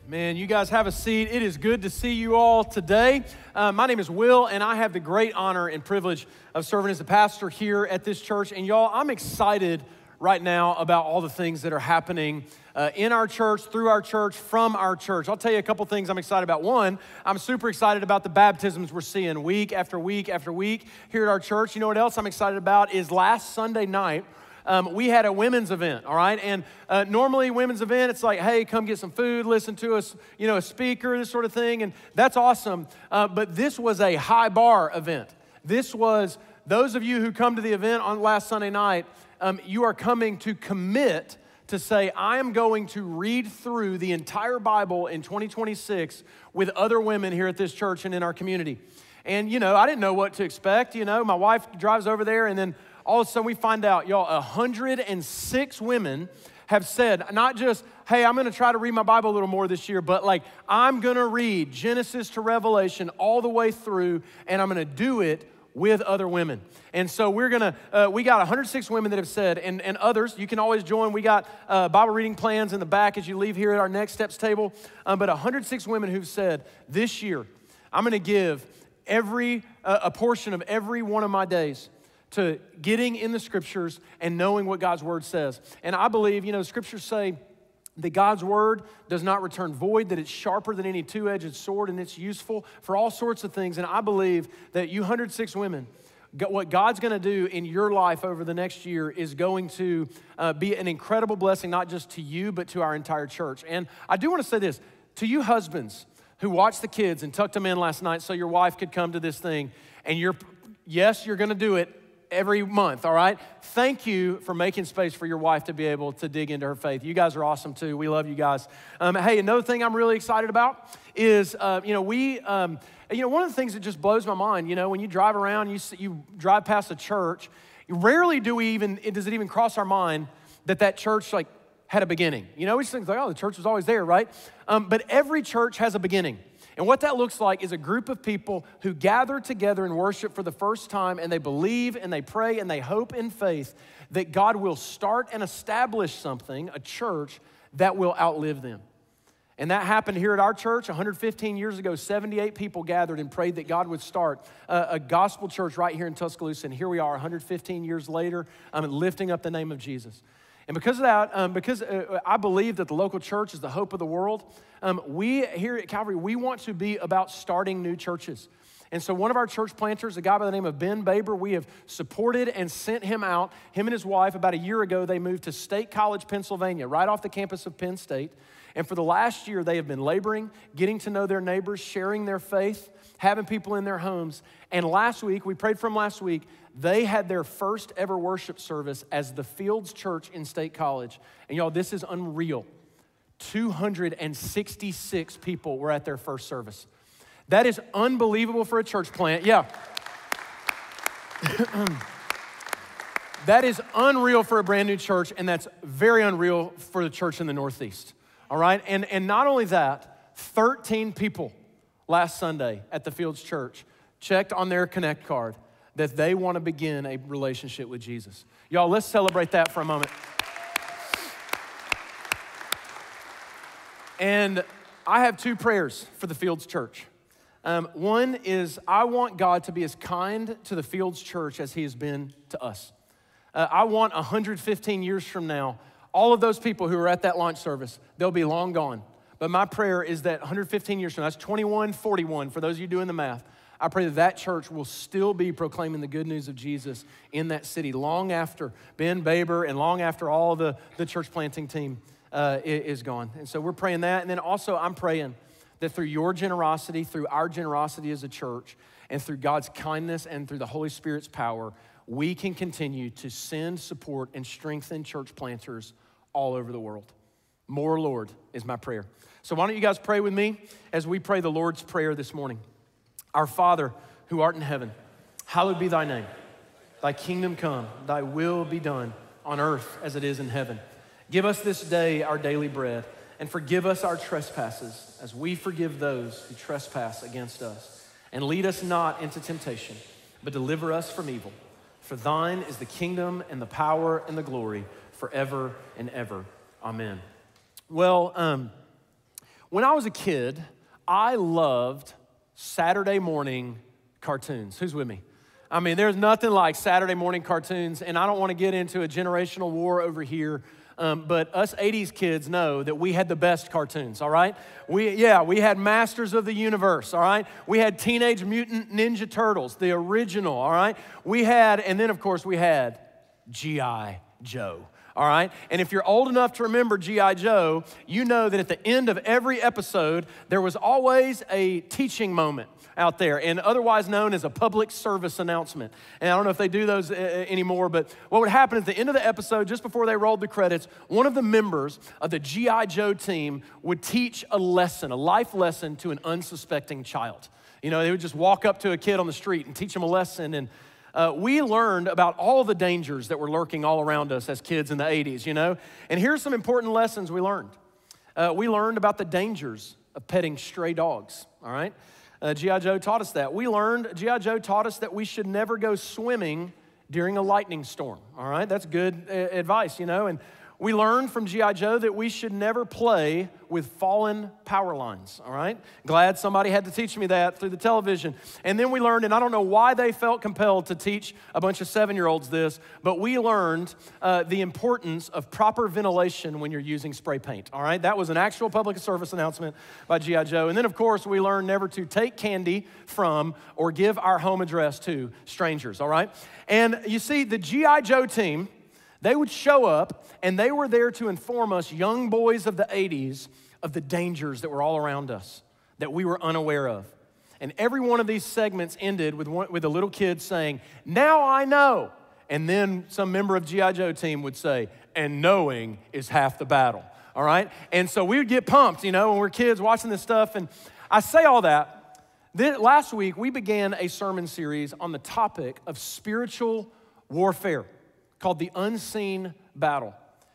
Man, you guys have a seat. It is good to see you all today. My name is Will, and I have the great honor and privilege of serving as the pastor here at this church. And y'all, I'm excited right now about all the things that are happening in our church, through our church, from our church. I'll tell you a couple things I'm excited about. One, I'm super excited about the baptisms we're seeing week after week after week here at our church. You know what else I'm excited about is last Sunday night, we had a women's event, all right? And normally women's event, it's like, hey, come get some food, listen to us, you know, a speaker, this sort of thing, and that's awesome. But this was a high bar event. This was, those of you who come to the event on last Sunday night, you are coming to commit to say, I am going to read through the entire Bible in 2026 with other women here at this church and in our community. And, you know, I didn't know what to expect. You know, my wife drives over there, and then all of a sudden we find out, y'all, 106 women have said, not just, hey, I'm gonna try to read my Bible a little more this year, but like, I'm gonna read Genesis to Revelation all the way through, and I'm gonna do it with other women. And so we got 106 women that have said, and others, you can always join. We got Bible reading plans in the back as you leave here at our Next Steps table. But 106 women who've said, this year, I'm gonna give a portion of every one of my days to getting in the scriptures and knowing what God's word says. And I believe, you know, scriptures say that God's word does not return void, that it's sharper than any two-edged sword, and it's useful for all sorts of things. And I believe that you 106 women, what God's gonna do in your life over the next year is going to be an incredible blessing, not just to you, but to our entire church. And I do wanna say this, to you husbands who watched the kids and tucked them in last night so your wife could come to this thing, and you're gonna do it every month, all right? Thank you for making space for your wife to be able to dig into her faith. You guys are awesome too. We love you guys. Hey, another thing I'm really excited about is, one of the things that just blows my mind, you know, when you drive around, you drive past a church, rarely does it even cross our mind that church like had a beginning. You know, we just think like, oh, the church was always there, right? But every church has a beginning. And what that looks like is a group of people who gather together and worship for the first time, and they believe and they pray and they hope in faith that God will start and establish something, a church, that will outlive them. And that happened here at our church 115 years ago. 78 people gathered and prayed that God would start a gospel church right here in Tuscaloosa. And here we are 115 years later, lifting up the name of Jesus. And because of that, I believe that the local church is the hope of the world, we here at Calvary, we want to be about starting new churches. And so one of our church planters, a guy by the name of Ben Baber, we have supported and sent him out. Him and his wife, about a year ago, they moved to State College, Pennsylvania, right off the campus of Penn State. And for the last year, they have been laboring, getting to know their neighbors, sharing their faith, having people in their homes. And last week, we prayed for them last week, they had their first ever worship service as the Fields Church in State College. And y'all, this is unreal. 266 people were at their first service. That is unbelievable for a church plant. Yeah. That is unreal for a brand new church, and that's very unreal for the church in the Northeast. All right? And not only that, 13 people last Sunday at the Fields Church checked on their Connect card that they want to begin a relationship with Jesus. Y'all, let's celebrate that for a moment. And I have two prayers for the Fields Church. One is I want God to be as kind to the Fields Church as he has been to us. I want 115 years from now, all of those people who are at that launch service, they'll be long gone. But my prayer is that 115 years from now, that's 2141 for those of you doing the math, I pray that church will still be proclaiming the good news of Jesus in that city long after Ben Baber and long after all the church planting team is gone. And so we're praying that. And then also I'm praying that through your generosity, through our generosity as a church, and through God's kindness and through the Holy Spirit's power, we can continue to send, support, and strengthen church planters all over the world. More, Lord, is my prayer. So why don't you guys pray with me as we pray the Lord's Prayer this morning. Our Father, who art in heaven, hallowed be thy name. Thy kingdom come, thy will be done on earth as it is in heaven. Give us this day our daily bread, and forgive us our trespasses as we forgive those who trespass against us. And lead us not into temptation, but deliver us from evil. For thine is the kingdom and the power and the glory forever and ever. Amen. Well, When I was a kid, I loved Saturday morning cartoons. Who's with me? I mean, there's nothing like Saturday morning cartoons, and I don't want to get into a generational war over here, but us 80s kids know that we had the best cartoons, all right? We had Masters of the Universe, all right? We had Teenage Mutant Ninja Turtles, the original, all right? And then of course we had G.I. Joe. All right? And if you're old enough to remember G.I. Joe, you know that at the end of every episode, there was always a teaching moment out there, and otherwise known as a public service announcement. And I don't know if they do those anymore, but what would happen at the end of the episode, just before they rolled the credits, one of the members of the G.I. Joe team would teach a lesson, a life lesson to an unsuspecting child. You know, they would just walk up to a kid on the street and teach him a lesson, and we learned about all the dangers that were lurking all around us as kids in the 80s, you know? And here's some important lessons we learned. We learned about the dangers of petting stray dogs, all right? G.I. Joe taught us that. G.I. Joe taught us that we should never go swimming during a lightning storm, all right? That's good advice, you know? And we learned from G.I. Joe that we should never play with fallen power lines, all right? Glad somebody had to teach me that through the television. And then we learned, and I don't know why they felt compelled to teach a bunch of 7-year-olds this, but we learned the importance of proper ventilation when you're using spray paint, all right? That was an actual public service announcement by G.I. Joe. And then, of course, we learned never to take candy from or give our home address to strangers, all right? And you see, the G.I. Joe team, they would show up, and they were there to inform us young boys of the 80s of the dangers that were all around us, that we were unaware of. And every one of these segments ended with a little kid saying, "Now I know." And then some member of G.I. Joe team would say, "And knowing is half the battle." All right? And so we would get pumped, you know, when we're kids watching this stuff. And I say all that. Last week, we began a sermon series on the topic of spiritual warfare, called The Unseen Battle.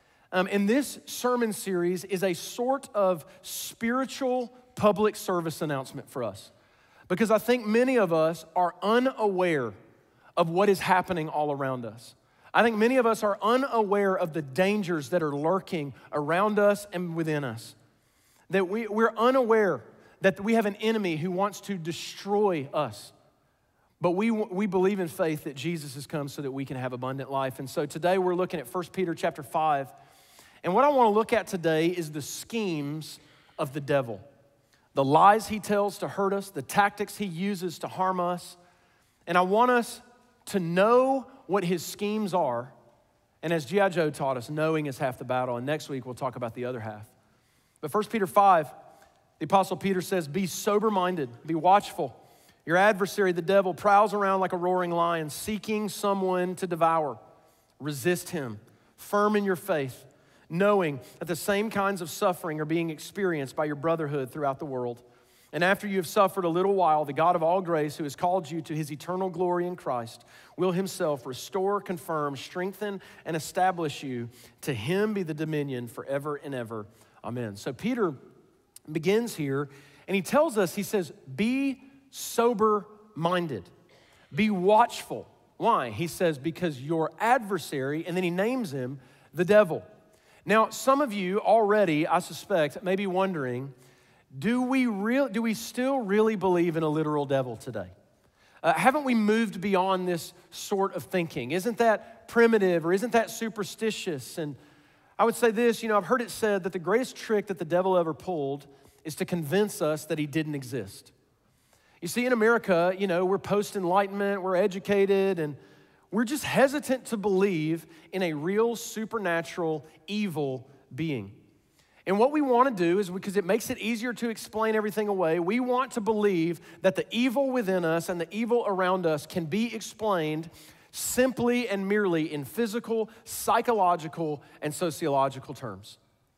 And this sermon series is a sort of spiritual public service announcement for us, because I think many of us are unaware of what is happening all around us. I think many of us are unaware of the dangers that are lurking around us and within us. That we're unaware that we have an enemy who wants to destroy us. But we believe in faith that Jesus has come so that we can have abundant life. And so today we're looking at 1 Peter chapter 5. And what I want to look at today is the schemes of the devil. The lies he tells to hurt us, the tactics he uses to harm us. And I want us to know what his schemes are. And as G.I. Joe taught us, knowing is half the battle. And next week we'll talk about the other half. But 1 Peter 5, the Apostle Peter says, "Be sober-minded, be watchful. Your adversary, the devil, prowls around like a roaring lion, seeking someone to devour. Resist him, firm in your faith, knowing that the same kinds of suffering are being experienced by your brotherhood throughout the world. And after you have suffered a little while, the God of all grace, who has called you to his eternal glory in Christ, will himself restore, confirm, strengthen, and establish you. To him be the dominion forever and ever. Amen." So Peter begins here, and he tells us, he says, be sober-minded. Be watchful. Why? He says, because your adversary, and then he names him, the devil. Now, some of you already, I suspect, may be wondering, do we still really believe in a literal devil today? Haven't we moved beyond this sort of thinking? Isn't that primitive, or isn't that superstitious? And I would say this, I've heard it said that the greatest trick that the devil ever pulled is to convince us that he didn't exist. You see, in America, we're post-enlightenment, we're educated, and we're just hesitant to believe in a real supernatural evil being. And what we want to do is, because it makes it easier to explain everything away, we want to believe that the evil within us and the evil around us can be explained simply and merely in physical, psychological, and sociological terms.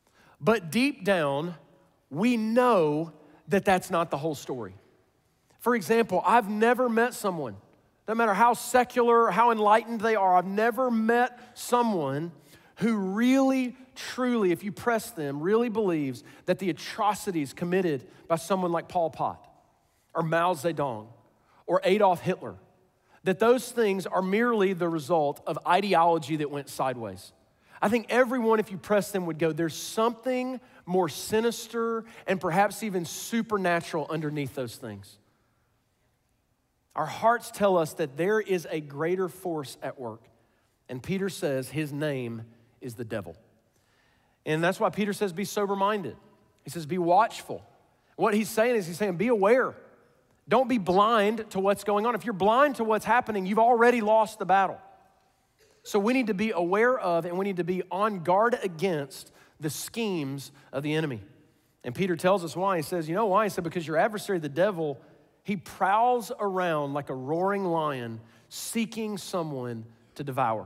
But deep down, we know that that's not the whole story. For example, I've never met someone, no matter how secular or how enlightened they are, I've never met someone who really, truly, if you press them, really believes that the atrocities committed by someone like Pol Pot or Mao Zedong or Adolf Hitler, that those things are merely the result of ideology that went sideways. I think everyone, if you press them, would go, there's something more sinister and perhaps even supernatural underneath those things. Our hearts tell us that there is a greater force at work. And Peter says his name is the devil. And that's why Peter says be sober-minded. He says be watchful. What he's saying is be aware. Don't be blind to what's going on. If you're blind to what's happening, you've already lost the battle. So we need to be aware of and we need to be on guard against the schemes of the enemy. And Peter tells us why. He says, you know why? He said, because your adversary, the devil, he prowls around like a roaring lion, seeking someone to devour.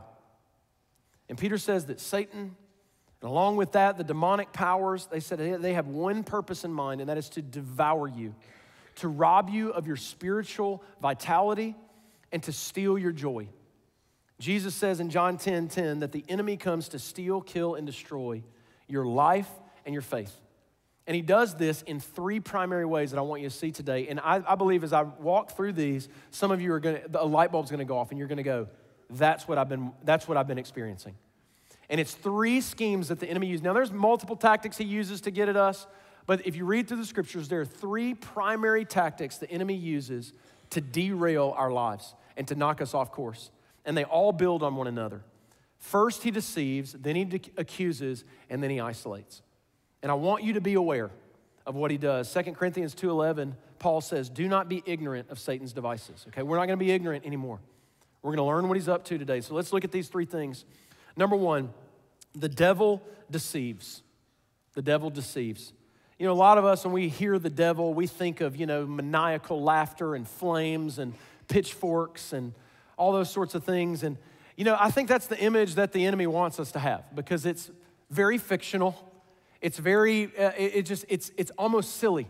And Peter says that Satan, and along with that, the demonic powers, they said they have one purpose in mind, and that is to devour you, to rob you of your spiritual vitality, and to steal your joy. Jesus says in John 10:10 that the enemy comes to steal, kill, and destroy your life and your faith. And he does this in three primary ways that I want you to see today. And I believe as I walk through these, some of you are a light bulb's gonna go off and you're gonna go, that's what I've been experiencing. And it's three schemes that the enemy uses. Now there's multiple tactics he uses to get at us, but if you read through the scriptures, there are three primary tactics the enemy uses to derail our lives and to knock us off course. And they all build on one another. First, he deceives, then he accuses, and then he isolates. And I want you to be aware of what he does. 2 Corinthians 2:11, Paul says, do not be ignorant of Satan's devices. Okay, we're not gonna be ignorant anymore. We're gonna learn what he's up to today. So let's look at these three things. Number one, the devil deceives. The devil deceives. You know, a lot of us, when we hear the devil, we think of, maniacal laughter and flames and pitchforks and all those sorts of things. And, I think that's the image that the enemy wants us to have because it's very fictional. It's very, it's almost silly.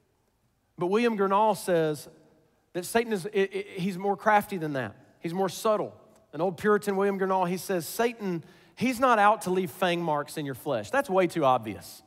But William Gurnall says that Satan he's more crafty than that. He's more subtle. An old Puritan, William Gurnall, he says, Satan, he's not out to leave fang marks in your flesh. That's way too obvious.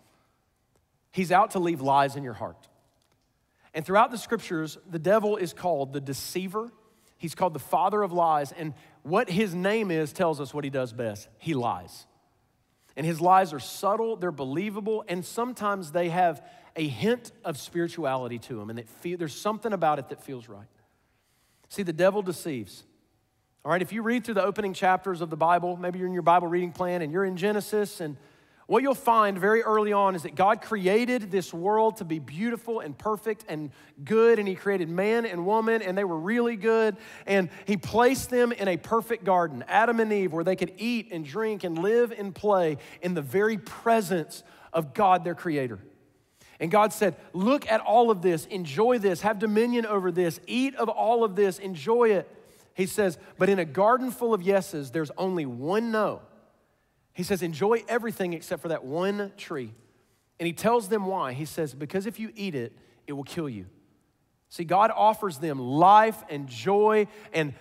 He's out to leave lies in your heart. And throughout the scriptures, the devil is called the deceiver. He's called the father of lies. And what his name is tells us what he does best. He lies. And his lies are subtle, they're believable, and sometimes they have a hint of spirituality to them. And there's something about it that feels right. See, the devil deceives. All right, if you read through the opening chapters of the Bible, maybe you're in your Bible reading plan and you're in Genesis, and what you'll find very early on is that God created this world to be beautiful and perfect and good, and he created man and woman, and they were really good, and he placed them in a perfect garden, Adam and Eve, where they could eat and drink and live and play in the very presence of God, their creator. And God said, look at all of this, enjoy this, have dominion over this, eat of all of this, enjoy it. He says, but in a garden full of yeses, there's only one no. He says, enjoy everything except for that one tree. And he tells them why. He says, because if you eat it, it will kill you. See, God offers them life and joy and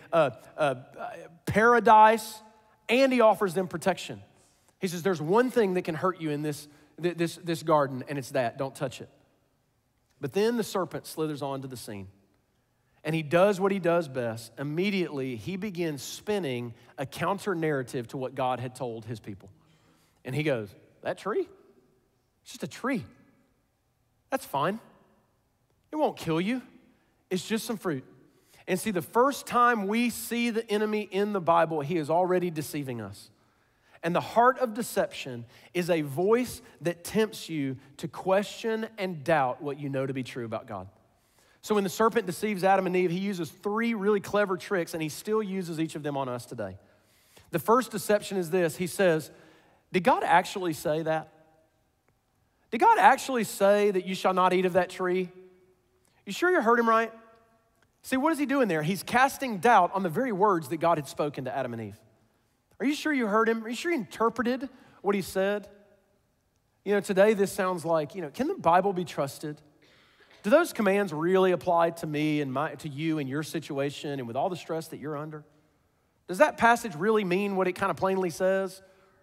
paradise, and he offers them protection. He says, there's one thing that can hurt you in this garden, and it's that. Don't touch it. But then the serpent slithers onto the scene. And he does what he does best. Immediately, he begins spinning a counter narrative to what God had told his people. And he goes, that tree? It's just a tree. That's fine. It won't kill you. It's just some fruit. And see, the first time we see the enemy in the Bible, he is already deceiving us. And the heart of deception is a voice that tempts you to question and doubt what you know to be true about God. So when the serpent deceives Adam and Eve, he uses three really clever tricks, and he still uses each of them on us today. The first deception is this. He says, did God actually say that? Did God actually say that you shall not eat of that tree? You sure you heard him right? See, what is he doing there? He's casting doubt on the very words that God had spoken to Adam and Eve. Are you sure you heard him? Are you sure you interpreted what he said? Today this sounds like, can the Bible be trusted? Do those commands really apply to me and to you and your situation and with all the stress that you're under? Does that passage really mean what it kind of plainly says?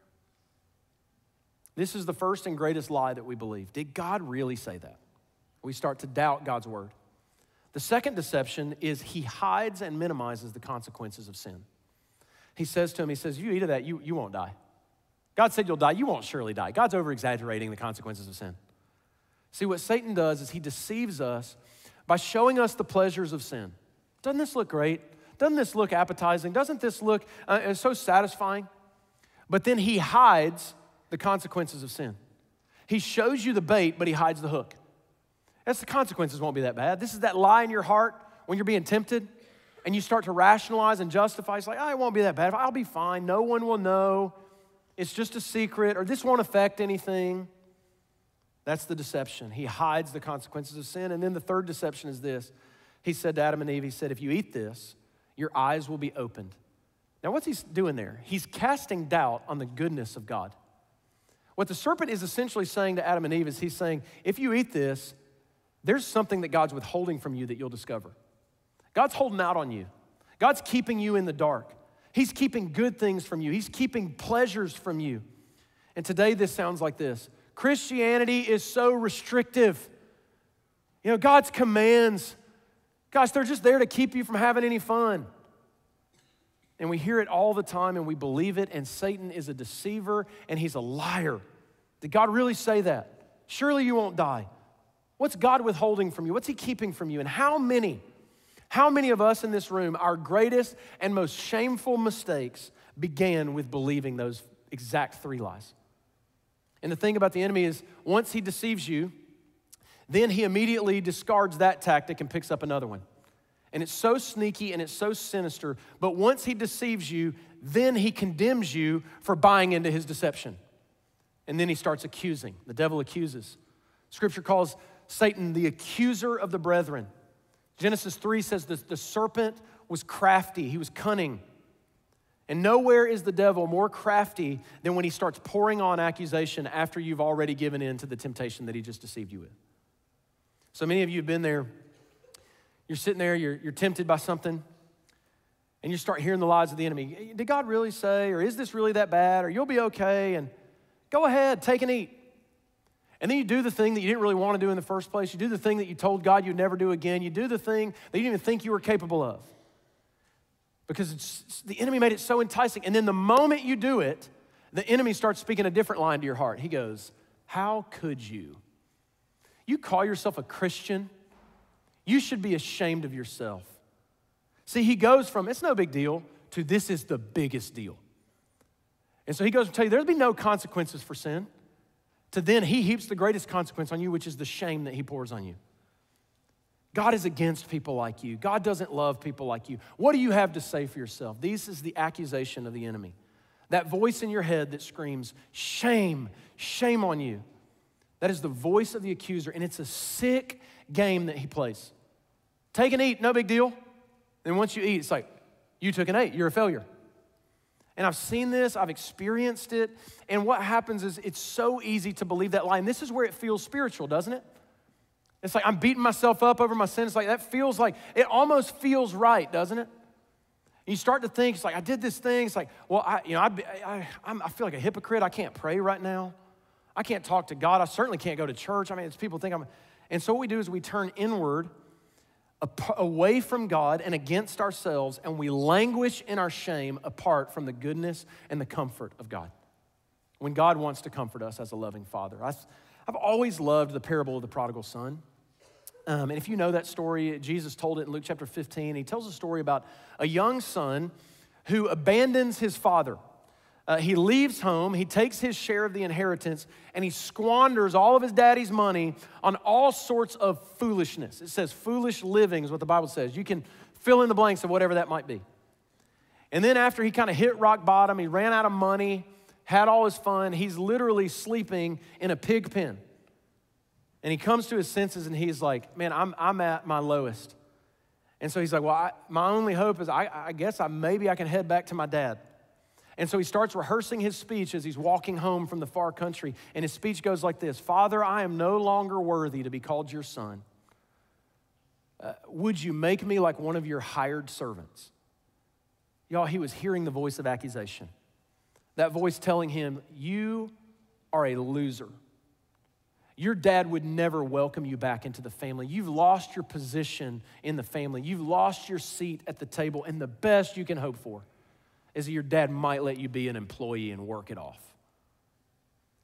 This is the first and greatest lie that we believe. Did God really say that? We start to doubt God's word. The second deception is he hides and minimizes the consequences of sin. He says to him, if you eat of that, you won't die. God said you'll die. You won't surely die. God's over-exaggerating the consequences of sin. See, what Satan does is he deceives us by showing us the pleasures of sin. Doesn't this look great? Doesn't this look appetizing? Doesn't this look so satisfying? But then he hides the consequences of sin. He shows you the bait, but he hides the hook. That's the consequences won't be that bad. This is that lie in your heart when you're being tempted and you start to rationalize and justify. It's like, oh, it won't be that bad. I'll be fine. No one will know. It's just a secret, or this won't affect anything. That's the deception. He hides the consequences of sin. And then the third deception is this. He said to Adam and Eve, he said, if you eat this, your eyes will be opened. Now, what's he doing there? He's casting doubt on the goodness of God. What the serpent is essentially saying to Adam and Eve is he's saying, if you eat this, there's something that God's withholding from you that you'll discover. God's holding out on you. God's keeping you in the dark. He's keeping good things from you. He's keeping pleasures from you. And today this sounds like this. Christianity is so restrictive. You know, God's commands, gosh, they're just there to keep you from having any fun. And we hear it all the time and we believe it, and Satan is a deceiver and he's a liar. Did God really say that? Surely you won't die. What's God withholding from you? What's he keeping from you? And how many of us in this room, our greatest and most shameful mistakes began with believing those exact three lies? And the thing about the enemy is once he deceives you, then he immediately discards that tactic and picks up another one. And it's so sneaky and it's so sinister, but once he deceives you, then he condemns you for buying into his deception. And then he starts accusing. The devil accuses. Scripture calls Satan the accuser of the brethren. Genesis 3 says the serpent was crafty, he was cunning. And nowhere is the devil more crafty than when he starts pouring on accusation after you've already given in to the temptation that he just deceived you with. So many of you have been there. You're sitting there, you're tempted by something, and you start hearing the lies of the enemy. Did God really say, or is this really that bad, or you'll be okay, and go ahead, take and eat. And then you do the thing that you didn't really want to do in the first place. You do the thing that you told God you'd never do again. You do the thing that you didn't even think you were capable of. Because the enemy made it so enticing. And then the moment you do it, the enemy starts speaking a different line to your heart. He goes, how could you? You call yourself a Christian? You should be ashamed of yourself. See, he goes from, it's no big deal, to this is the biggest deal. And so he goes to tell you, there'll be no consequences for sin. To then he heaps the greatest consequence on you, which is the shame that he pours on you. God is against people like you. God doesn't love people like you. What do you have to say for yourself? This is the accusation of the enemy. That voice in your head that screams, shame, shame on you. That is the voice of the accuser, and it's a sick game that he plays. Take and eat, no big deal. Then once you eat, it's like, you took and ate, you're a failure. And I've seen this, I've experienced it, and what happens is it's so easy to believe that lie. And this is where it feels spiritual, doesn't it? It's like I'm beating myself up over my sin. It's like that feels like, it almost feels right, doesn't it? And you start to think, it's like, I did this thing. It's like, well, I feel like a hypocrite. I can't pray right now. I can't talk to God. I certainly can't go to church. I mean, it's people think I'm, and so what we do is we turn inward, away from God and against ourselves, and we languish in our shame apart from the goodness and the comfort of God. When God wants to comfort us as a loving Father. I've always loved the parable of the prodigal son. And if you know that story, Jesus told it in Luke chapter 15. He tells a story about a young son who abandons his father. He leaves home, he takes his share of the inheritance, and he squanders all of his daddy's money on all sorts of foolishness. It says foolish living is what the Bible says. You can fill in the blanks of whatever that might be. And then after he kind of hit rock bottom, he ran out of money, had all his fun, he's literally sleeping in a pig pen. And he comes to his senses and he's like, man, I'm at my lowest. And so he's like, well, my only hope is I guess maybe I can head back to my dad. And so he starts rehearsing his speech as he's walking home from the far country. And his speech goes like this: Father, I am no longer worthy to be called your son. Would you make me like one of your hired servants? Y'all, he was hearing the voice of accusation. That voice telling him, you are a loser. Your dad would never welcome you back into the family. You've lost your position in the family. You've lost your seat at the table. And the best you can hope for is that your dad might let you be an employee and work it off.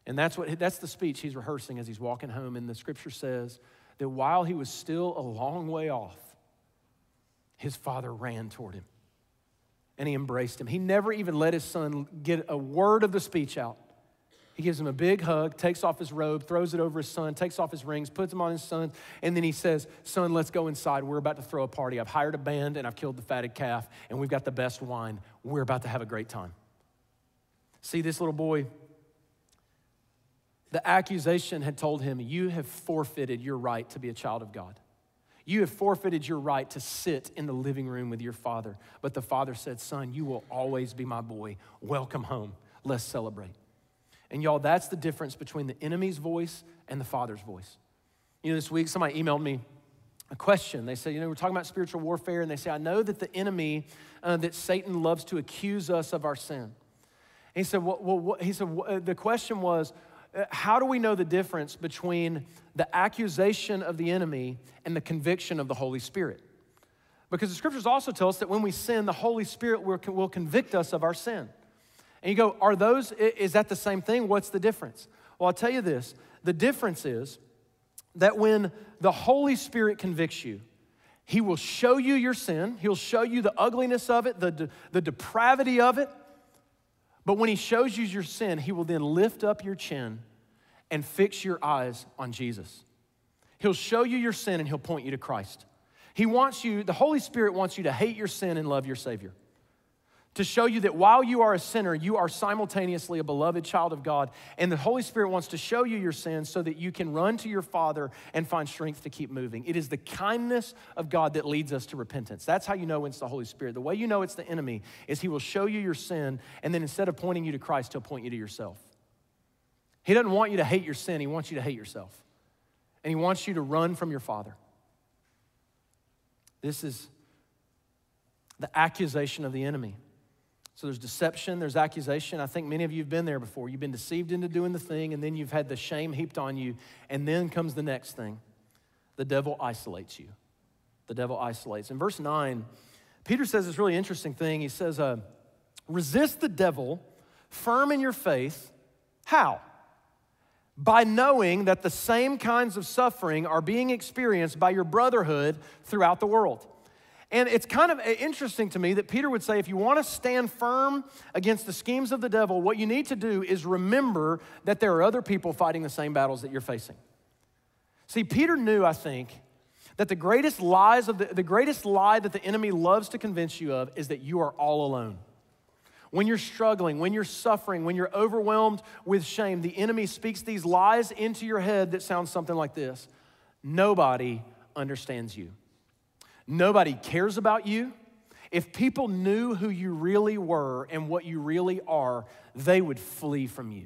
And that's the speech he's rehearsing as he's walking home. And the scripture says that while he was still a long way off, his father ran toward him and he embraced him. He never even let his son get a word of the speech out. He gives him a big hug, takes off his robe, throws it over his son, takes off his rings, puts them on his son, and then he says, son, let's go inside. We're about to throw a party. I've hired a band and I've killed the fatted calf and we've got the best wine. We're about to have a great time. See, this little boy, the accusation had told him, you have forfeited your right to be a child of God. You have forfeited your right to sit in the living room with your father. But the father said, son, you will always be my boy. Welcome home. Let's celebrate. And y'all, that's the difference between the enemy's voice and the father's voice. You know, this week somebody emailed me a question. They said, we're talking about spiritual warfare, and they say, I know that the enemy, that Satan loves to accuse us of our sin. And he said, the question was, how do we know the difference between the accusation of the enemy and the conviction of the Holy Spirit? Because the scriptures also tell us that when we sin, the Holy Spirit will convict us of our sin. And you go, is that the same thing? What's the difference? Well, I'll tell you this. The difference is that when the Holy Spirit convicts you, he will show you your sin. He'll show you the ugliness of it, the depravity of it. But when he shows you your sin, he will then lift up your chin and fix your eyes on Jesus. He'll show you your sin and he'll point you to Christ. The Holy Spirit wants you to hate your sin and love your Savior. To show you that while you are a sinner, you are simultaneously a beloved child of God. And the Holy Spirit wants to show you your sin so that you can run to your Father and find strength to keep moving. It is the kindness of God that leads us to repentance. That's how you know it's the Holy Spirit. The way you know it's the enemy is he will show you your sin, and then instead of pointing you to Christ, he'll point you to yourself. He doesn't want you to hate your sin. He wants you to hate yourself. And he wants you to run from your Father. This is the accusation of the enemy. So there's deception, there's accusation. I think many of you have been there before. You've been deceived into doing the thing, and then you've had the shame heaped on you, and then comes the next thing. The devil isolates you. The devil isolates. In verse 9, Peter says this really interesting thing. He says, resist the devil, firm in your faith. How? By knowing that the same kinds of suffering are being experienced by your brotherhood throughout the world. And it's kind of interesting to me that Peter would say, if you want to stand firm against the schemes of the devil, what you need to do is remember that there are other people fighting the same battles that you're facing. See, Peter knew, I think, that the greatest lie that the enemy loves to convince you of is that you are all alone. When you're struggling, when you're suffering, when you're overwhelmed with shame, the enemy speaks these lies into your head that sound something like this. Nobody understands you. Nobody cares about you. If people knew who you really were and what you really are, they would flee from you.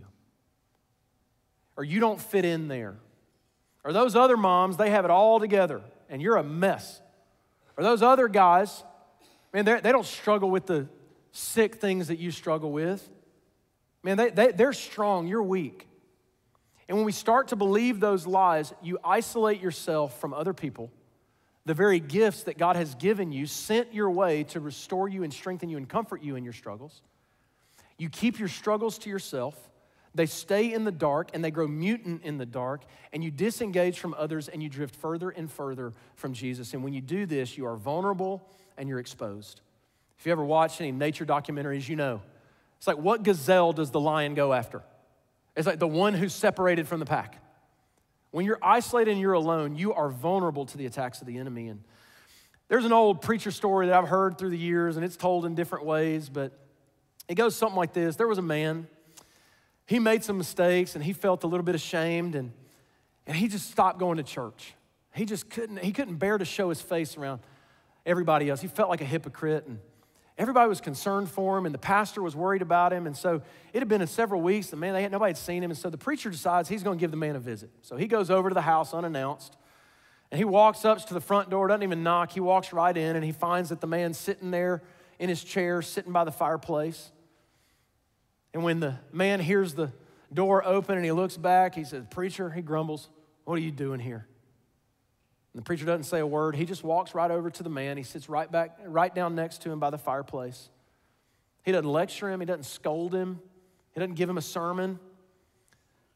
Or you don't fit in there. Or those other moms, they have it all together and you're a mess. Or those other guys, man, they don't struggle with the sick things that you struggle with. Man, they're strong, you're weak. And when we start to believe those lies, you isolate yourself from other people. The very gifts that God has given you, sent your way to restore you and strengthen you and comfort you in your struggles. You keep your struggles to yourself. They stay in the dark and they grow mutant in the dark, and you disengage from others and you drift further and further from Jesus. And when you do this, you are vulnerable and you're exposed. If you ever watch any nature documentaries, you know. It's like, what gazelle does the lion go after? It's like the one who's separated from the pack. When you're isolated and you're alone, you are vulnerable to the attacks of the enemy. And there's an old preacher story that I've heard through the years, and it's told in different ways, but it goes something like this. There was a man. He made some mistakes, and he felt a little bit ashamed, and he just stopped going to church. He couldn't bear to show his face around everybody else. He felt like a hypocrite, and everybody was concerned for him, and the pastor was worried about him. And so it had been in several weeks, and man, nobody had seen him. And so the preacher decides he's going to give the man a visit. So he goes over to the house unannounced, and he walks up to the front door, doesn't even knock. He walks right in, and he finds that the man's sitting there in his chair, sitting by the fireplace. And when the man hears the door open and he looks back, he says, "Preacher," he grumbles, "what are you doing here?" And the preacher doesn't say a word. He just walks right over to the man. He sits right down next to him by the fireplace. He doesn't lecture him. He doesn't scold him. He doesn't give him a sermon.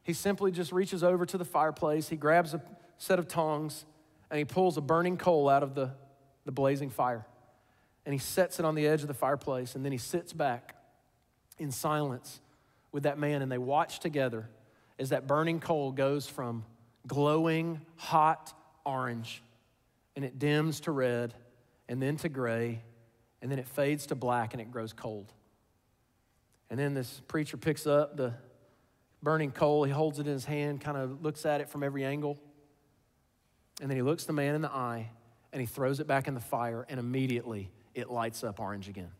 He simply just reaches over to the fireplace, he grabs a set of tongs, and he pulls a burning coal out of the blazing fire. And he sets it on the edge of the fireplace, and then he sits back in silence with that man, and they watch together as that burning coal goes from glowing, hot orange, and it dims to red, and then to gray, and then it fades to black, and it grows cold. And then this preacher picks up the burning coal, he holds it in his hand, kind of looks at it from every angle, and then he looks the man in the eye, and he throws it back in the fire, and immediately it lights up orange again.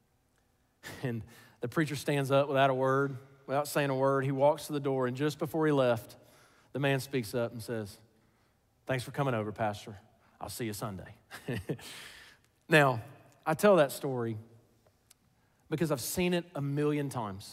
And the preacher stands up without a word, without saying a word. He walks to the door, and just before he left, the man speaks up and says, "Thanks for coming over, Pastor. I'll see you Sunday." Now, I tell that story because I've seen it a million times.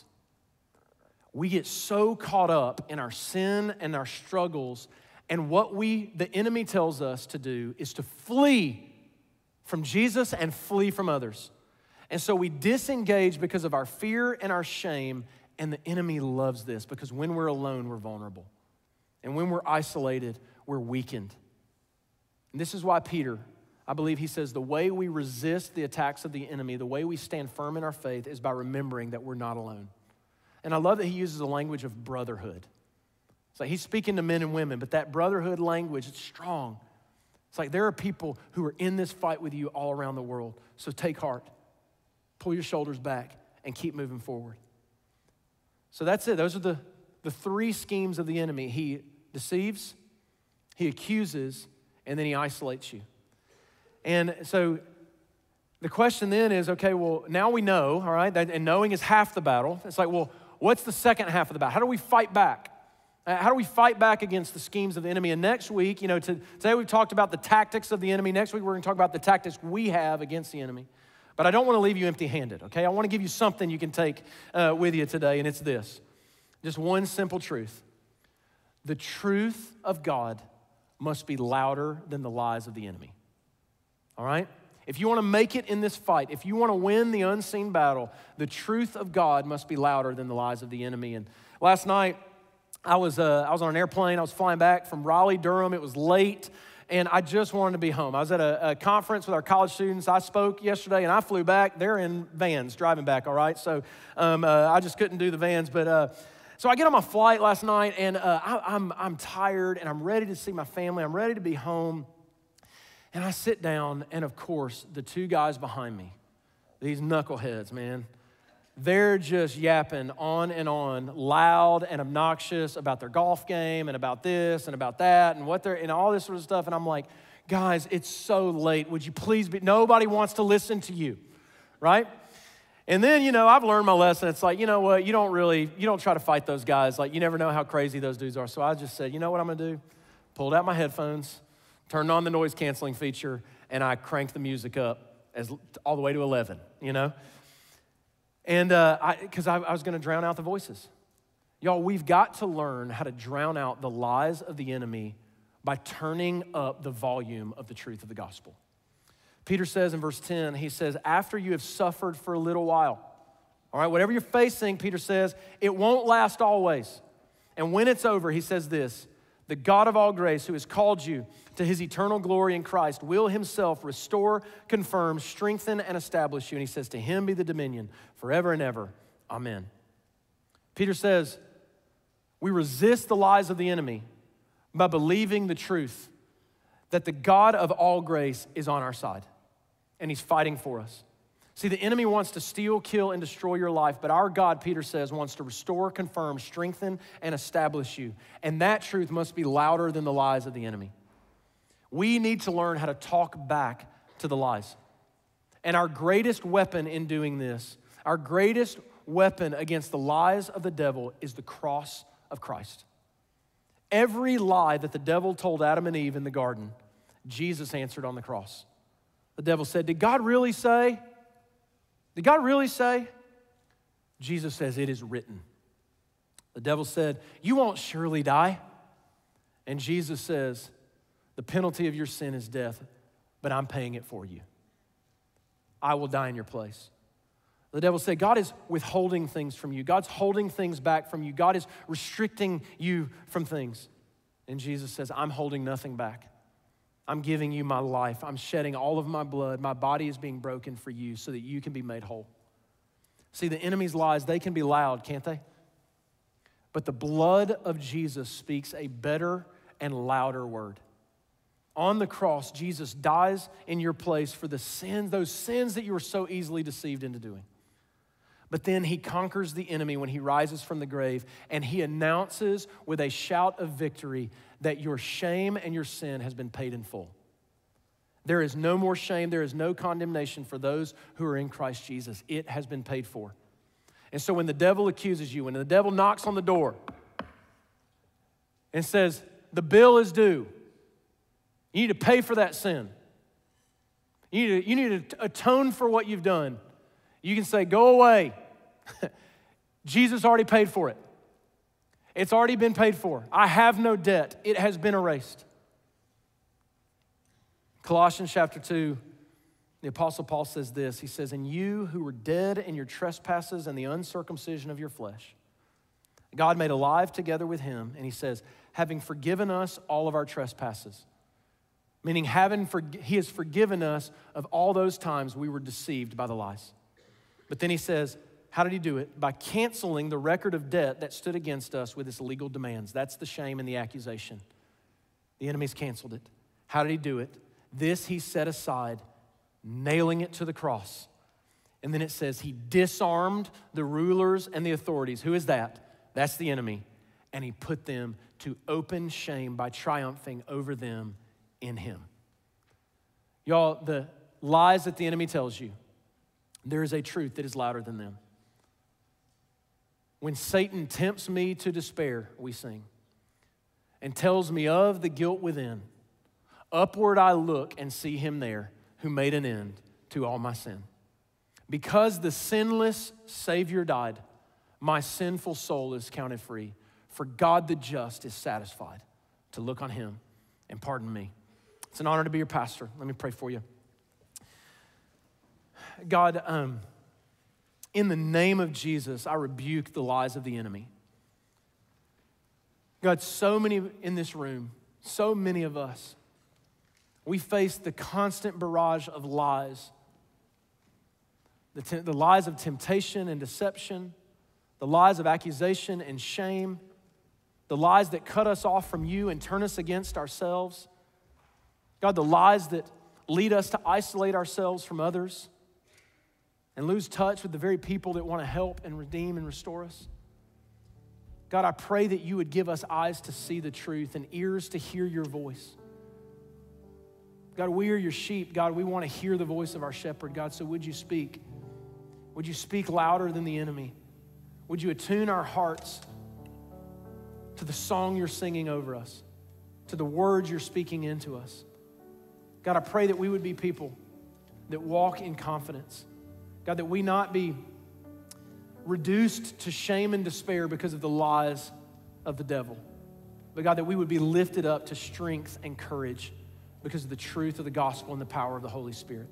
We get so caught up in our sin and our struggles, and what the enemy tells us to do is to flee from Jesus and flee from others. And so we disengage because of our fear and our shame, and the enemy loves this because when we're alone, we're vulnerable. And when we're isolated, we're weakened. And this is why Peter, I believe he says, the way we resist the attacks of the enemy, the way we stand firm in our faith is by remembering that we're not alone. And I love that he uses the language of brotherhood. It's like he's speaking to men and women, but that brotherhood language, it's strong. It's like there are people who are in this fight with you all around the world. So take heart, pull your shoulders back, and keep moving forward. So that's it. Those are the three schemes of the enemy. He deceives, he accuses, and then he isolates you. And so the question then is, okay, well, now we know, all right, and knowing is half the battle. It's like, well, what's the second half of the battle? How do we fight back? How do we fight back against the schemes of the enemy? And next week, today we've talked about the tactics of the enemy. Next week, we're going to talk about the tactics we have against the enemy. But I don't want to leave you empty-handed, okay? I want to give you something you can take with you today, and it's this. Just one simple truth. The truth of God must be louder than the lies of the enemy, all right? If you want to make it in this fight, if you want to win the unseen battle, the truth of God must be louder than the lies of the enemy. And last night, I was on an airplane. I was flying back from Raleigh, Durham. It was late, and I just wanted to be home. I was at a conference with our college students. I spoke yesterday, and I flew back. They're in vans driving back, all right? So I just couldn't do the vans. But so I get on my flight last night, and I'm tired, and I'm ready to see my family. I'm ready to be home. And I sit down, and of course, the two guys behind me, these knuckleheads, man, they're just yapping on and on, loud and obnoxious about their golf game and about this and about that and and all this sort of stuff. And I'm like, guys, it's so late. Would you please nobody wants to listen to you, right? And then, I've learned my lesson. It's like, you know what? You don't try to fight those guys. Like, you never know how crazy those dudes are. So I just said, you know what I'm going to do? Pulled out my headphones, turned on the noise canceling feature, and I cranked the music up all the way to 11, And because I was going to drown out the voices. Y'all, we've got to learn how to drown out the lies of the enemy by turning up the volume of the truth of the gospel. Peter says in verse 10, he says, after you have suffered for a little while, all right, whatever you're facing, Peter says, it won't last always. And when it's over, he says this, the God of all grace who has called you to his eternal glory in Christ will himself restore, confirm, strengthen, and establish you. And he says, to him be the dominion forever and ever. Amen. Peter says, we resist the lies of the enemy by believing the truth that the God of all grace is on our side and he's fighting for us. See, the enemy wants to steal, kill, and destroy your life, but our God, Peter says, wants to restore, confirm, strengthen, and establish you. And that truth must be louder than the lies of the enemy. We need to learn how to talk back to the lies. And our greatest weapon in doing this, our greatest weapon against the lies of the devil is the cross of Christ. Every lie that the devil told Adam and Eve in the garden, Jesus answered on the cross. The devil said, did God really say? Did God really say? Jesus says, it is written. The devil said, you won't surely die. And Jesus says, the penalty of your sin is death, but I'm paying it for you. I will die in your place. The devil said, God is withholding things from you. God's holding things back from you. God is restricting you from things. And Jesus says, I'm holding nothing back. I'm giving you my life. I'm shedding all of my blood. My body is being broken for you so that you can be made whole. See, the enemy's lies, they can be loud, can't they? But the blood of Jesus speaks a better and louder word. On the cross, Jesus dies in your place for the sins, those sins that you were so easily deceived into doing. But then he conquers the enemy when he rises from the grave, and he announces with a shout of victory that your shame and your sin has been paid in full. There is no more shame, there is no condemnation for those who are in Christ Jesus. It has been paid for. And so when the devil accuses you, when the devil knocks on the door and says, the bill is due, you need to pay for that sin. You need to atone for what you've done. You can say, go away. Jesus already paid for it. It's already been paid for. I have no debt. It has been erased. Colossians chapter 2, the Apostle Paul says this. He says, and you who were dead in your trespasses and the uncircumcision of your flesh, God made alive together with him. And he says, having forgiven us all of our trespasses. Meaning he has forgiven us of all those times we were deceived by the lies. But then he says, how did he do it? By canceling the record of debt that stood against us with its legal demands. That's the shame and the accusation. The enemy's canceled it. How did he do it? This he set aside, nailing it to the cross. And then it says he disarmed the rulers and the authorities. Who is that? That's the enemy. And he put them to open shame by triumphing over them in him. Y'all, the lies that the enemy tells you, there is a truth that is louder than them. When Satan tempts me to despair, we sing, and tells me of the guilt within, upward I look and see him there who made an end to all my sin. Because the sinless Savior died, my sinful soul is counted free. For God the just is satisfied to look on him and pardon me. It's an honor to be your pastor. Let me pray for you. God, in the name of Jesus, I rebuke the lies of the enemy. God, so many in this room, so many of us, we face the constant barrage of lies. The lies of temptation and deception, the lies of accusation and shame, the lies that cut us off from you and turn us against ourselves. God, the lies that lead us to isolate ourselves from others and lose touch with the very people that want to help and redeem and restore us. God, I pray that you would give us eyes to see the truth and ears to hear your voice. God, we are your sheep. God, we want to hear the voice of our shepherd. God, so would you speak? Would you speak louder than the enemy? Would you attune our hearts to the song you're singing over us, to the words you're speaking into us? God, I pray that we would be people that walk in confidence. God, that we not be reduced to shame and despair because of the lies of the devil. But God, that we would be lifted up to strength and courage because of the truth of the gospel and the power of the Holy Spirit.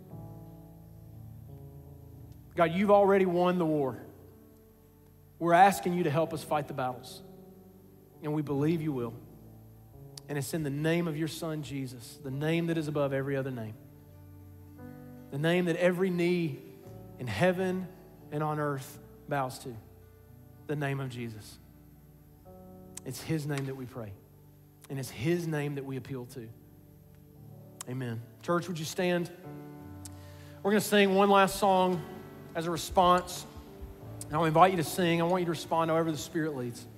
God, you've already won the war. We're asking you to help us fight the battles. And we believe you will. And it's in the name of your Son, Jesus, the name that is above every other name. The name that every knee in heaven and on earth bows to. The name of Jesus. It's his name that we pray. And it's his name that we appeal to. Amen. Church, would you stand? We're going to sing one last song as a response. And I'll invite you to sing. I want you to respond however the Spirit leads.